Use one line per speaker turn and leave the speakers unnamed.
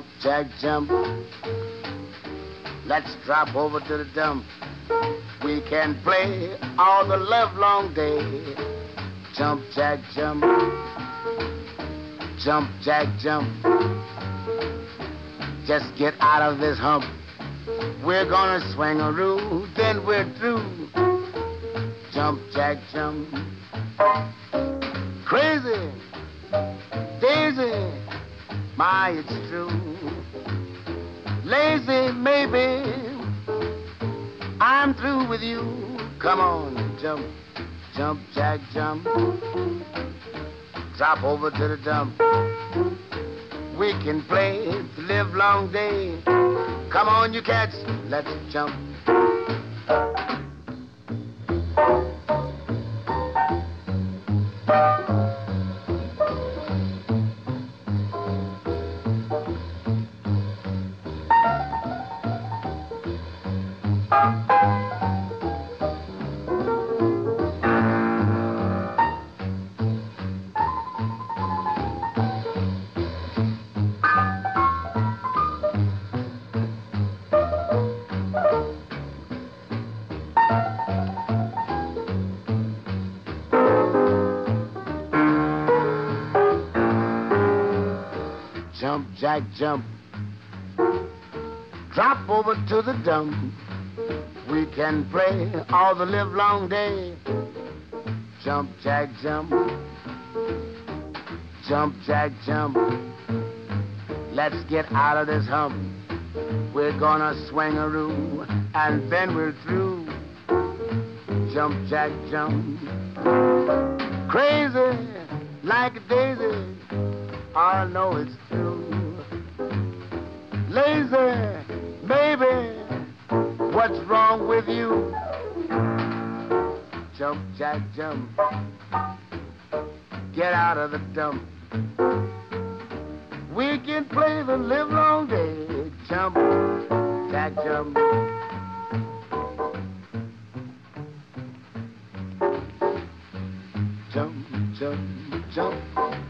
Jump, jack, jump. Let's drop over to the dump. We can play all the livelong day. Jump, jack, jump. Jump, jack, jump. Just get out of this hump. We're gonna swing a roo, then we're through. Jump, jack, jump. Crazy, daisy, my, it's true. Lazy, maybe, I'm through with you. Come on, jump, jump, jack, jump. Drop over to the dump. We can play the livelong day. Come on, you cats, let's jump. Jump, jack, jump. Drop over to the dump. We can play all the livelong day. Jump, jack, jump. Jump, jack, jump. Let's get out of this hump. We're gonna swing a roo, and then we're through. Jump, jack, jump. Crazy like a daisy. I know it's true. Lazy, maybe, what's wrong with you? Jump, jack, jump. Get out of the dump. We can play the livelong day. Jump, jack, jump. Jump, jump, jump.